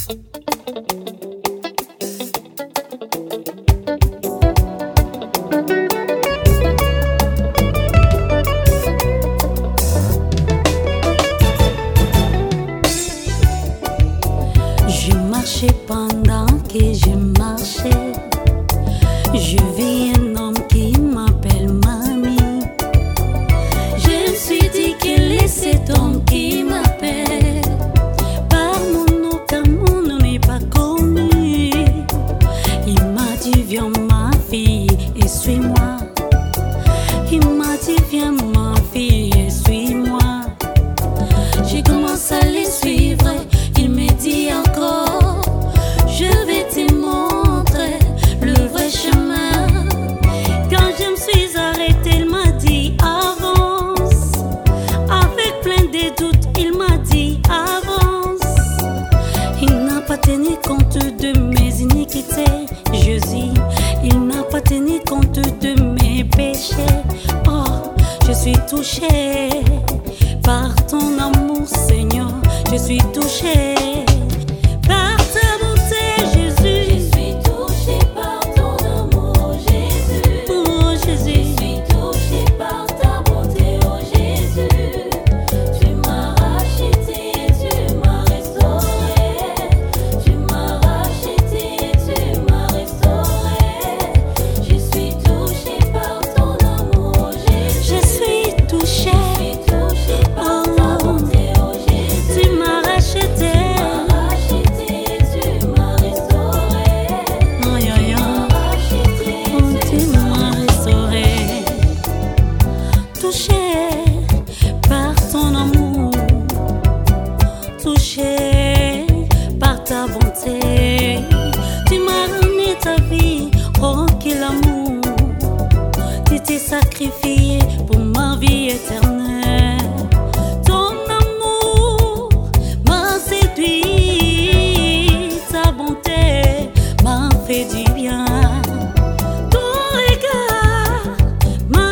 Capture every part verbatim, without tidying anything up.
Je marchais pendant que je marchais. Je vis un homme qui m'appelle mamie. Je me suis dit qu'il est cet homme qui m'appelle par mon nom, car mon nom n'est pas connu. Il m'a dit viens ma fille et suis-moi. Il m'a dit viens ma fille et suis-moi. J'ai commencé à les suivre. Il me dit encore je vais te montrer le vrai chemin. Quand je me suis arrêtée, il m'a dit avance. Avec plein de doutes, il m'a dit avance. Il n'a pas tenu compte de mes iniquités, Jésus. Il n'a pas tenu compte de mes péchés. Oh, je suis touchée par ton amour, Seigneur. Je suis touchée par ta bonté, Jésus. Je suis touchée par ton amour, Jésus. Oh, Jésus. Je suis touchée par ta bonté, oh Jésus. Tu m'as racheté, tu m'as restauré. Tu m'as racheté, tu m'as restauré. Je suis touchée par ton amour, Jésus. Je suis touchée. Je suis touchée par ta bonté, oh Jésus. Tu m'as racheté. Tu m'as racheté, tu m'as restauré. Aïe, aïe, aïe. Oh, tu m'as restauré. Touché par ton amour, touché par ta bonté. Tu m'as ramené ta vie, oh quel amour. Tu t'es sacrifié pour ma vie éternelle. Ton amour m'a séduit, ta bonté m'a fait du bien. Ton regard m'a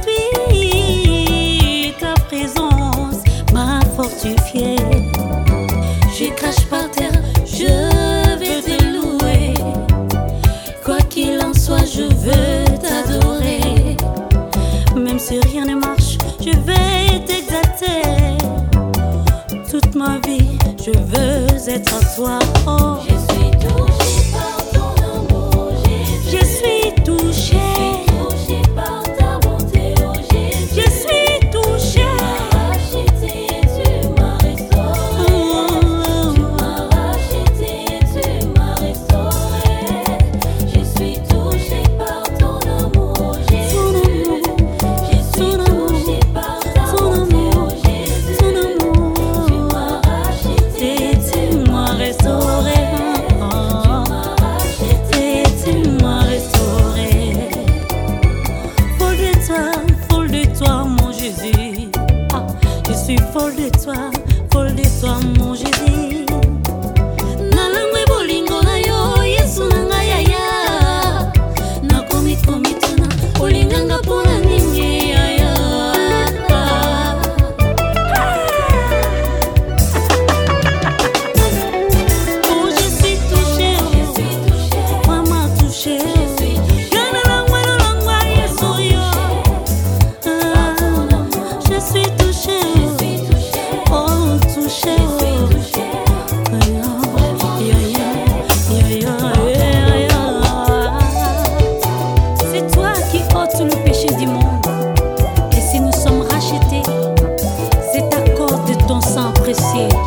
séduit, ta présence m'a fortifié. Je crache par terre, je vais te louer. Quoi qu'il en soit, je veux t'adorer. Même si rien ne marche, je vais t'exalter. Toute ma vie, je veux être à toi. Oh, Je suis touchée par ton amour, Jésus. je suis touchée. Touchée par ta bonté, oh Jésus. Je suis touchée. Racheté, tu m'as restauré. Tu m'as racheté, tu m'as restauré. Je suis touchée par ton amour, Jésus. Je suis touchée par ta bonté, oh Jésus. Ton amour, Tu m'as racheté, et tu m'as restauré. Oh, et tu m'as restauré. Folle de toi, folle de toi, mon Jésus. Ah, je suis folle de toi, folle de toi, mon Jésus. Nalangwe bolingo na yo, Yesu nanga yaya. Nakomi komi tuna, olinganga pona nini yaya. Oh, je suis touchée, Je suis touchée, maman touchée. je suis touchée. Yana langwe na langwa Yesu yo. Ah, je suis touchée, Je suis touchée, oh touchée, je suis touchée. C'est toi qui ôtes le péché du monde. Et si nous sommes rachetés, c'est à cause de ton sang précieux.